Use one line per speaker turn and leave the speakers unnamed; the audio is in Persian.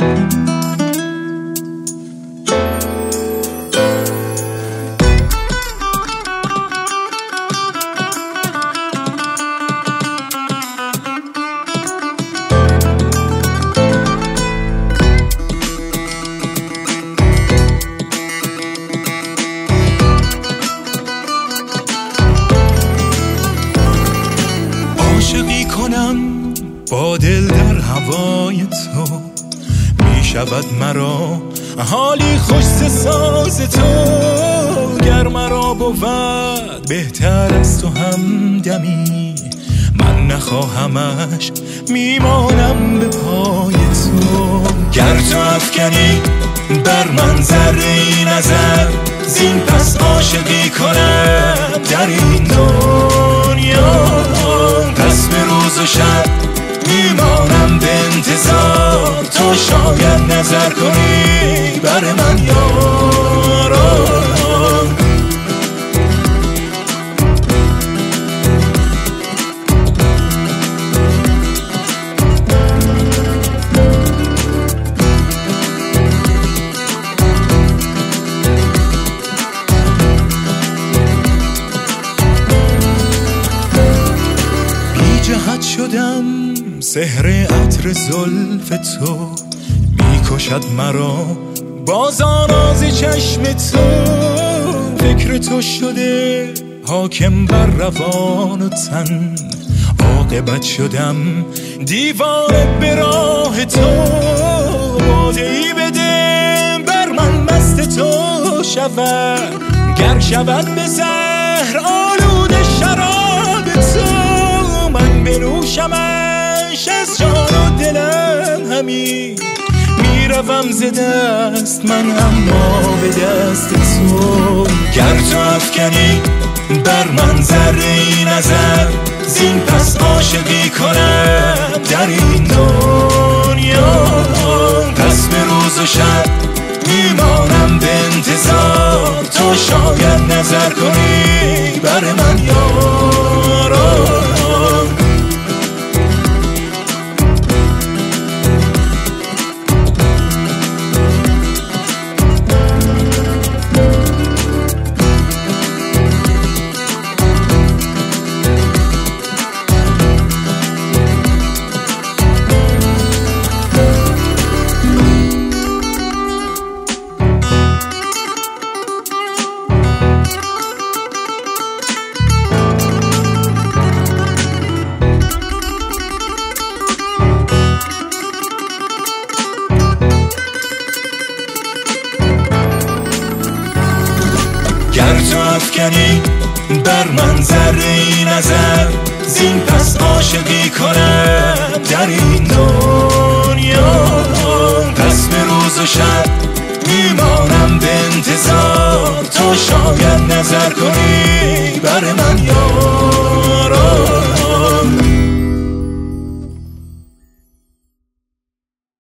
عاشقی کنم با دل در هوای تو، می شود مرا حالی خوش ساز تو. گر مرا بود بهتر از تو همدمی، من نخواهمش میمانم به پای تو. گر تو افکنی بر من ذره نظر، زین پس عاشقی کنم در این دنیا. پس به روز و شب میمانم به انتظار، تو شاید نظر کنی بر من یارا. جهت شدم سحر عطر زلف تو، میکشد مرا باز آراز چشم تو. فکر تو شده حاکم بر روان و تن، عاقبت شدم دیوانه به راه تو. باده‌ای بده بر من مست تو شود، گر شود به زهر آلوده شراب تو. من بنوشمش از جان و دلم همی، میروم ز دست من اما به دست تو. گر تو افکنی بر من ذره نظر، زین پس عاشقی کنم در این دنیا. پس به روز و شب میمانم به انتظار، تو شاید نظر کنی بر من یارا. گر تو افکنی بر من ذره نظر، زین پس عاشقی کنم در این دنیا. پس به روز و شب میمانم به انتظار، تو شاید نظر کنی